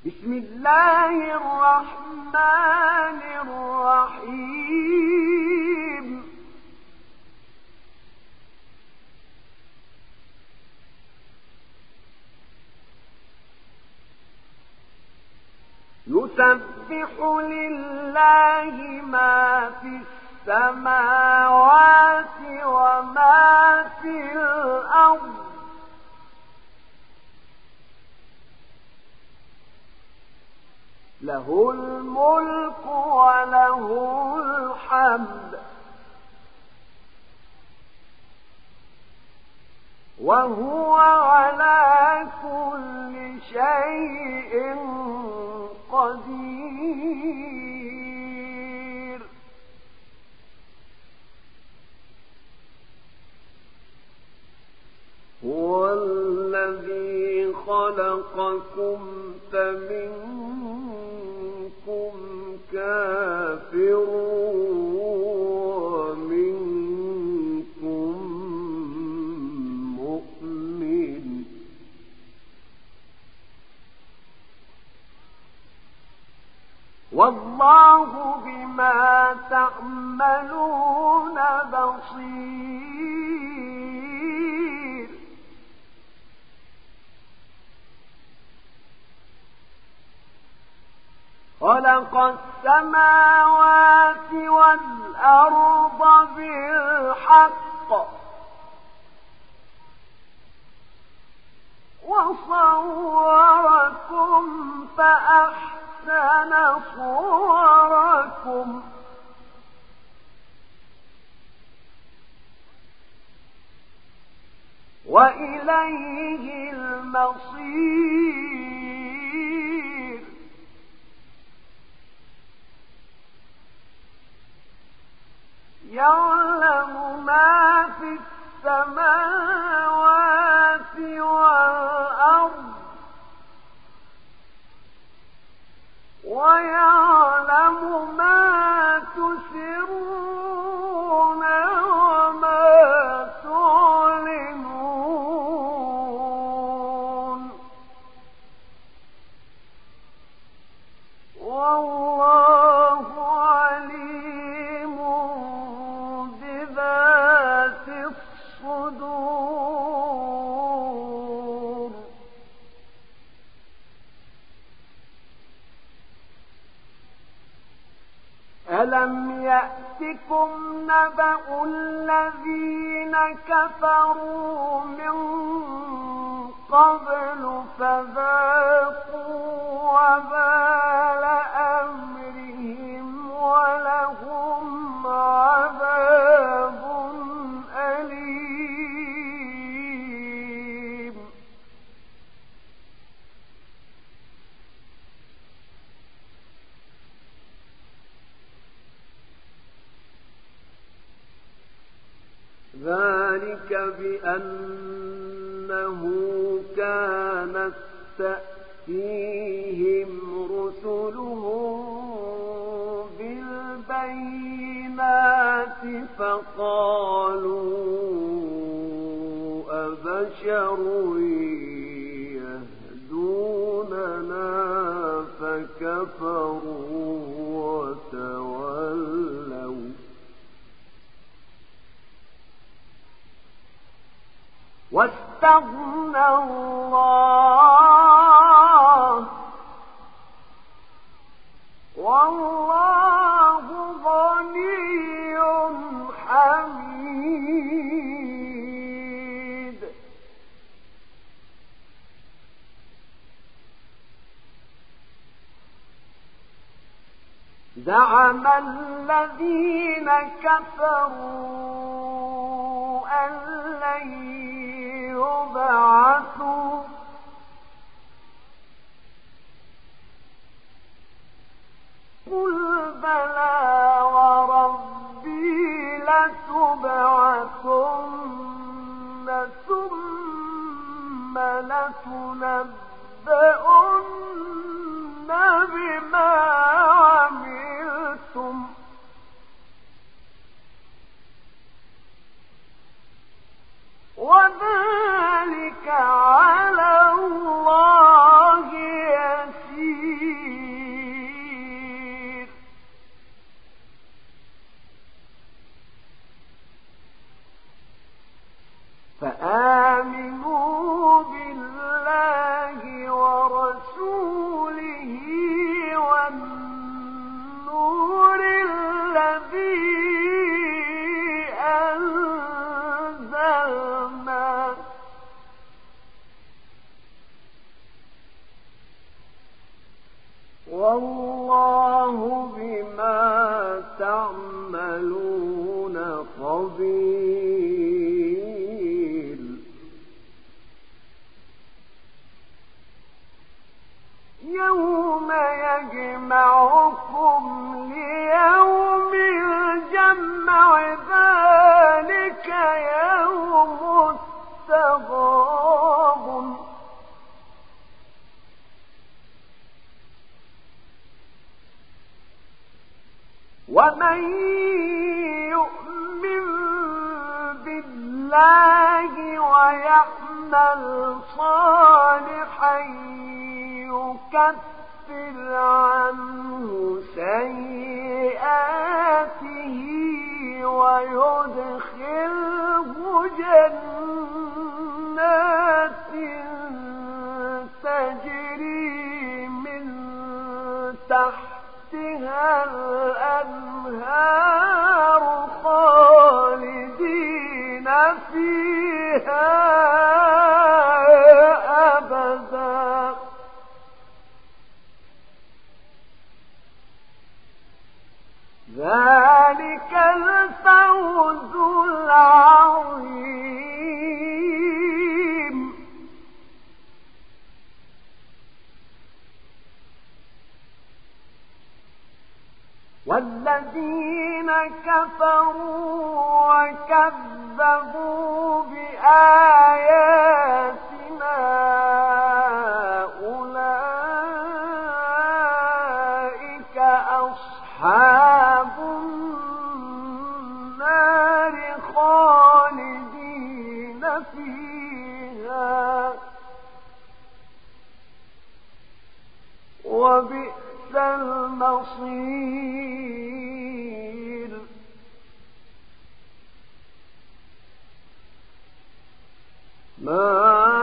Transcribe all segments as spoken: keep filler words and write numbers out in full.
بسم الله الرحمن الرحيم يسبح لله ما في السماوات وما في الأرض له الملك وله الحمد وهو على كل شيء قدير هو الذي خلقكم فمنكم كافر ومنكم مؤمن والله بما تعملون بصير خلق السماوات والأرض بالحق وصوركم فأحسن صوركم وإليه المصير يعلم ما في السماوات والأرض ويعلم ما تسرون وما تعلنون والله عليم بذات الصدور ألم يأتكم نبأ الذين كفروا من قبل فذاقوا وبال أمرهم ولهم عذاب أليم ذلك بأنه كانت تأتيهم رسلهم بالبينات فقالوا أبشر يهدوننا فكفروا وتولوا واستغنى الله والله غني حميد زعم الذين كفروا أن لن يبعثوا قل بلى وربي لتبعثن ثم لتنبؤن بما عملتم وذلك على الله يسير والله بما تعملون خبير. يوم يجمعكم ليوم الجمع ذلك يوم التغابن ومن يؤمن بالله ويعمل صالحا يكفر عنه سيئاته ويدخله جنات تجري من تحتها الأنهار خالدين فيها أبدا. ذلك الفوز العظيم. والذين كفروا وكذبوا بآياتنا أولئك أصحاب النار خالدين فيها وبئس المصير. ما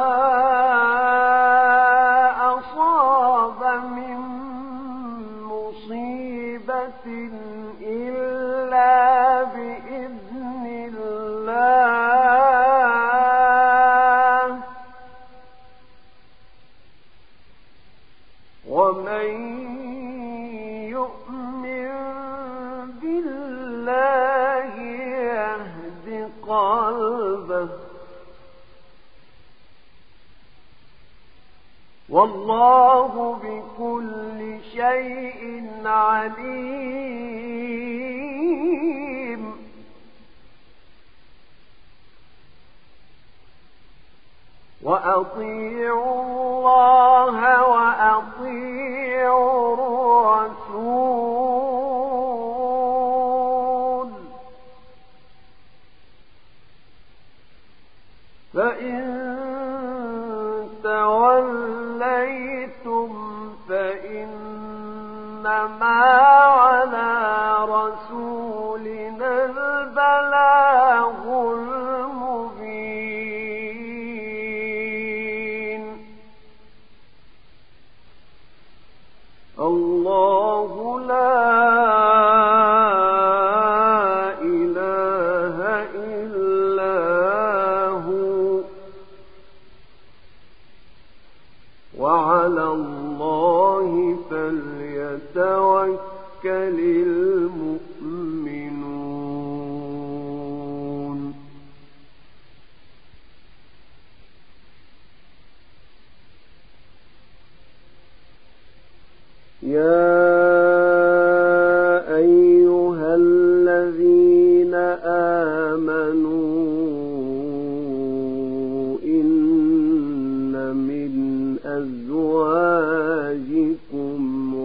أصاب من مصيبة إلا بإذن الله ومن يؤمن بالله يهد قلبه والله بكل شيء عليم. وأطيعوا الله وأطيعوا الرسول فإن توليتم فإنما على رسولنا البلاغ المبين. الله لا إله إلا هو وعلى الله فليتوكل المؤمنون. يا أيها الذين آمنوا إن من أزواجكم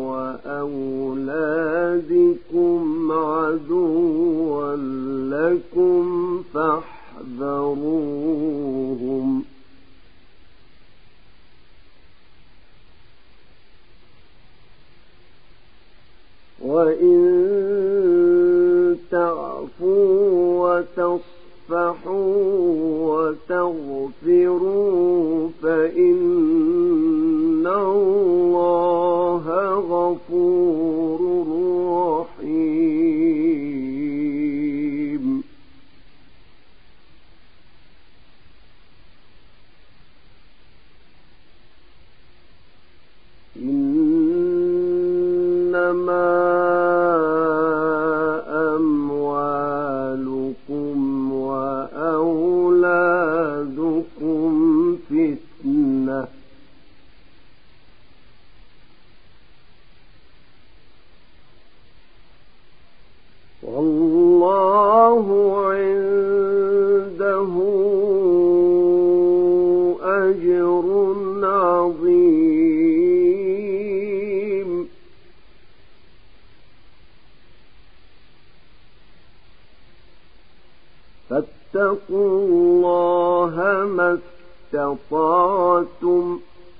وأولادكم عدوا لكم فاحذروهم وإن تعفوا وتصفحوا وتغفروا فإن الله غفور رحيم. إن إنما أموالكم وأولادكم فتنة والله عنده أجر عظيم. فاتقوا الله ما استطعتم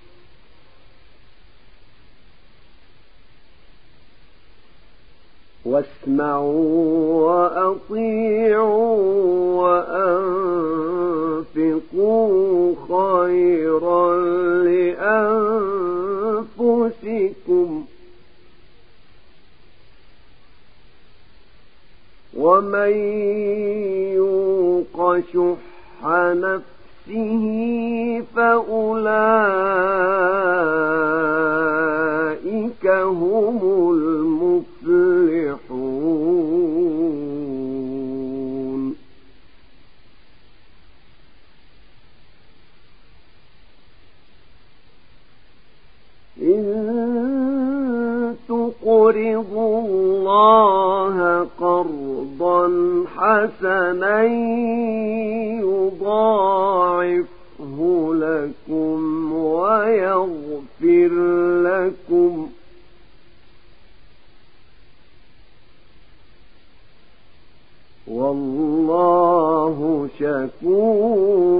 واسمعوا وأطيعوا وأنفقوا خيرا لأنفسكم ومن يوق شح نفسه فأولئك هم المفلحون. إن تقرضوا الله قرضا حسنا يضاعفه لكم ويغفر لكم والله شكور